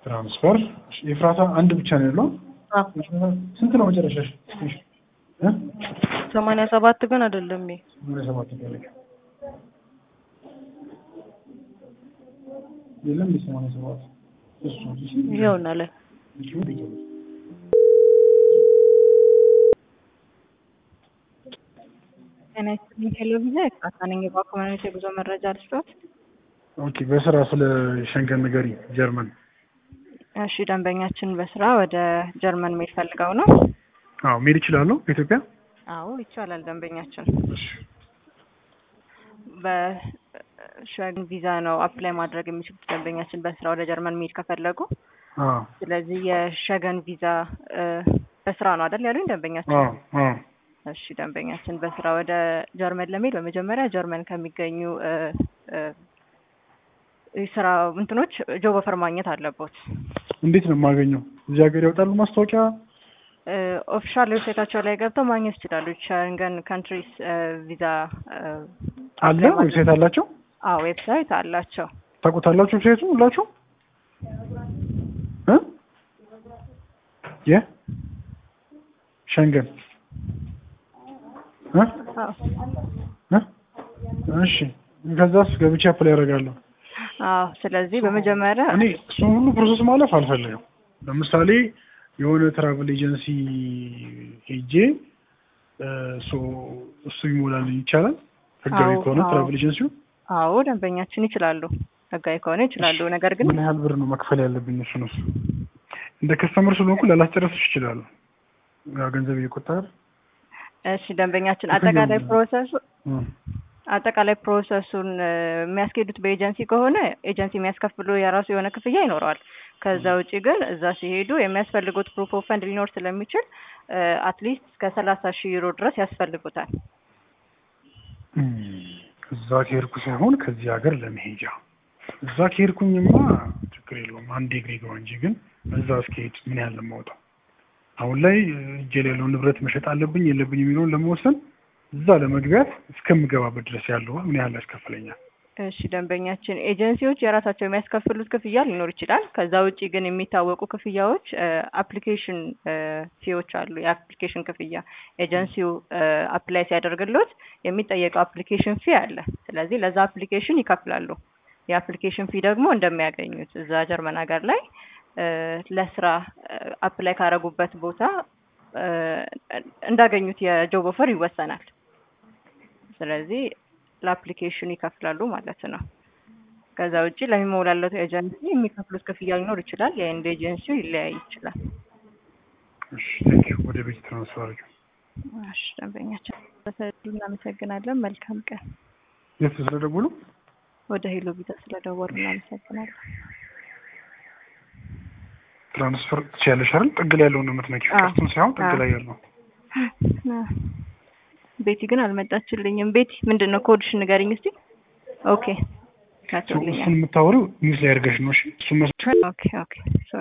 ትራንስፈር ኤፍራታ አንድ ብቻ ነው ያለው። ስንት ነው መጨረሻሽ? 87 ግን አይደለም። 87 ነው የለም 87 እሱ ይሆናል። እኔ ሄሎ ቪዛ አካታነኝ ባኮመንት የጉዞ መረጃ ልስጥዎት። ኦኬ በስራ ስለ ሸንገን ንገሪ ጀርመን። እሺ ደንበኛችን በስራ ወደ ጀርመን መሄድ ፈልገው ነው? አዎ መሄድ ይችላል ነው ኢትዮጵያ? አዎ ይቻላል ደንበኛችን። በሸንገን ቪዛ ነው አፕላይ ማድረግ የሚችሉት ደንበኛችን በስራ ወደ ጀርመን መሄድ ከፈለጉ። ስለዚህ የሸንገን ቪዛ በስራ ነው አይደል ያሉኝ ደንበኛችን? እሺ ደንበኛችን በስራ ወደ ጀርመን ለመሄድ በመጀመሪያ ጀርመን ከሚገኙ ስራ እንትኖች ጆብ ኦፈር ማግኘት አለበት። እንዴት ነው የማገኘው? እዚህ ሀገር ያወጣሉ ማስታወቂያ? ኦፊሻል ዌብሳይታቸው ላይ ገብተው ማግኘት ይችላሉ። ሸንገን ካንትሪስ ቪዛ አለ ዌብሳይት አላቸው? አዎ ዌብሳይት አላቸው። ታውቁታላችሁ ዌብሳይቱ ሁላችሁ? ሸንገን እሺ ከዛስ ገብቼ አፕላይ ያደርጋለሁ? አዎ ስለዚህ በመጀመሪያ እኔ እሱን ሁሉ ፕሮሰስ ማለፍ አልፈልግም። ለምሳሌ የሆነ ትራቭል ኤጀንሲ ሄጄ እሱ ይሞላል ይቻላል? ህጋዊ ከሆነ ትራቭል ኤጀንሲው? አዎ ደንበኛችን ይችላሉ፣ ህጋዊ ከሆነ ይችላሉ። ነገር ግን ምን ያህል ብር ነው መክፈል ያለብኝ? እሱ ነው እንደ ከስተመር ስለሆንኩ ላላስጨርስሽ ይችላል ገንዘብ እየቆጠረ። እሺ ደንበኛችን አጠቃላይ ፕሮሰሱን የሚያስኬዱት በኤጀንሲ ከሆነ ኤጀንሲ የሚያስከፍሉ የራሱ የሆነ ክፍያ ይኖረዋል። ከዛ ውጪ ግን እዛ ሲሄዱ የሚያስፈልጉት ፕሩፍ ኦፍ ፈንድ ሊኖር ስለሚችል አትሊስት እስከ 30,000 ዩሮ ድረስ ያስፈልጉታል። እዛ ከሄድኩ ሳይሆን ከዚህ ሀገር ለመሄጃ። እዛ ከሄድኩኝማ ችግር የለውም አንድ ዲግሪ ነው እንጂ ግን እዛ እስከሄድ ምን ያህል ለማውጣው አሁን ላይ እጄ ላይ ያለውን ንብረት መሸጥ አለብኝ የለብኝ የሚለውን ለመወሰን እዛ ለመግቢያት እስከምገባበት ድረስ ያለው ምን ያህል ያስከፍለኛል? እሺ ደንበኛችን ኤጀንሲዎች የራሳቸው የሚያስከፍሉት ክፍያ ሊኖር ይችላል። ከዛ ውጪ ግን የሚታወቁ ክፍያዎች አፕሊኬሽን ፊዎች አሉ። የአፕሊኬሽን ክፍያ ኤጀንሲው አፕላይ ሲያደርግሎት የሚጠየቀው አፕሊኬሽን ፊ አለ። ስለዚህ ለዛ አፕሊኬሽን ይከፍላሉ። የአፕሊኬሽን ፊ ደግሞ እንደሚያገኙት እዛ ጀርመን ሀገር ላይ ለስራ አፕላይ ካረጉበት ቦታ እንዳገኙት የጆብ ኦፈር ይወሰናል። ስለዚህ ለአፕሊኬሽን ይከፍላሉ ማለት ነው። ከዛ ውጪ ለሚሞላለት ኤጀንሲ የሚከፍሉት ክፍያ ሊኖር ይችላል። የእንደ ኤጀንሲው ይለያይ ይችላል። እሺ ወደ ቤት ትራንስፈር። እሺ ደንበኛችን እናመሰግናለን። መልካም ቀን። የት ስለደወሉ? ወደ ሄሎ ቪዛ ስለደወሉ እናመሰግናለን። ትራንስፈር ትችያለሽ አይደል? ጥግ ላይ ያለውን ነው የምትነኪው። ቀጥታ ሳይሆን ጥግ ላይ ያለው። ቤቲ ግን አልመጣችልኝም። ቤቲ ምንድነው ኮድሽ ንገሪኝ እስቲ። ኦኬ ካቶልኛ እሱን የምታወሪው ኒውስ ላይ አድርገሽ ነው። እሺ እሱን ኦኬ